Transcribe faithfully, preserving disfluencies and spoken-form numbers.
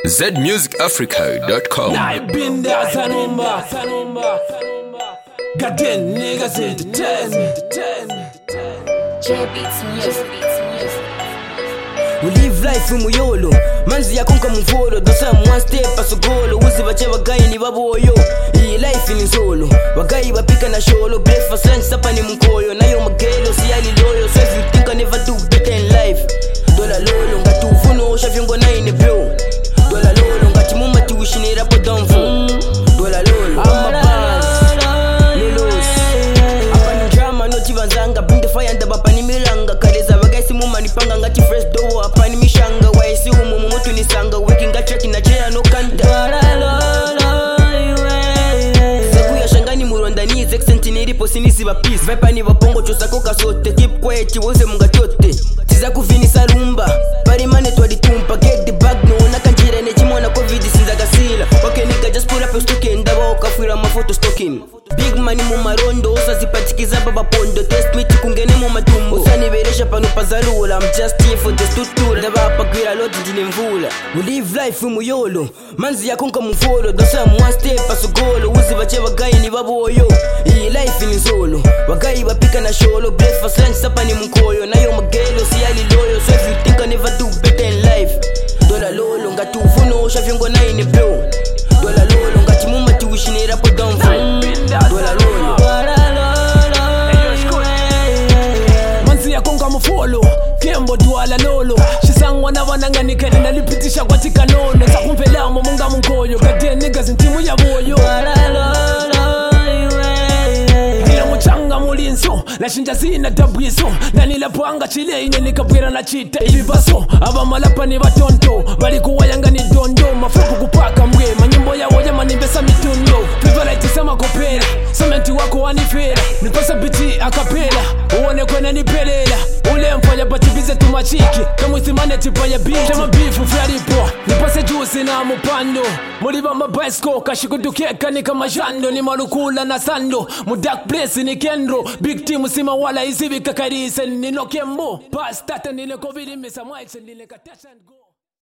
Z music africa dot com. I've been there, Sanumba, Sanumba, got ten niggas in the ten, ten, J Beats Music. We live life in muyolo manzi yakonka muvolo dosa one step asogolo uzi bache bagayi ni baboyo iyi life ni solo bagayi bapika na sholo breakfast lunch sapa ni mkoyo nayo magelo si ali loyo so if you think I never do better in life dola lolo ngati ufuno shaviongo na ine bro dola lolo ngati muma tiwishinira po downfall dola lolo I'm a boss lolos apa ni drama no chivanzanga bring the fire ndaba pani milanga kaleza bagayi si muma nipanga ngati fresh dowo apa ni mishanga waisi umu mumutu nisanga wiki ngacheki na chea no kanda dola lolo saku ya shangani muronda ni accent nilipo sinisi ba peace vibe ni bapongo chosako kasote keep quiet wose munga chote tiza kuvini salumba pari mane twalitumpa get the bag no nakanjira ne chimona covid sinza gasila okay nigga just pull up your stock and ndaba okafira mafoto stocking big money mu marondo usazipatikiza baba pondo test me tikungene mu matumbo usaniberesha pano pazalula I'm just here for the structure ndaba apagwira lodi ndine mvula we live life mu yolo manzi yakonka muvolo dosa one step asogolo uzi bache bagayi ni baboyo iyi life ni solo bagayi bapika na sholo breakfast lunch sapa ni mkoyo nayo magelo si ali loyo so if you think I never do better in life dola lolo ngati ufuno shaviongo na ine bro dola lolo ngati muma tiwishinira po downfall dola lolo manzi yakonka mufolo kembo dwala lolo shisangwa na wananganikele nalipitisha kwa tika nono sakumvelamo munga munkoyo gadie niggas intimu ya boyo ila muchanga mulinso lashinja zina dabwiso nanilapwanga chile ine nikabwira na chita ibibaso abamalapa ni batonto balikuwayanga ni dondo mafuku kupaka mwe manyimbo yawo yamanimbesa mitundo pivalaitisa kopera sementi wako wanifera nipasa biti akapela uone kwene nipelela ule mfanya batibize tumachiki kamwisimane tipa ya biti chama bifu fyalipo nipase jusi na mupando muliba mabasko kashikudukeka ni kama jando ni malukula na sando mudak place ni kendro big team sima wala isivi kakarise ni no kembo pas tata ni le covid misa mwaitse ni le katasha go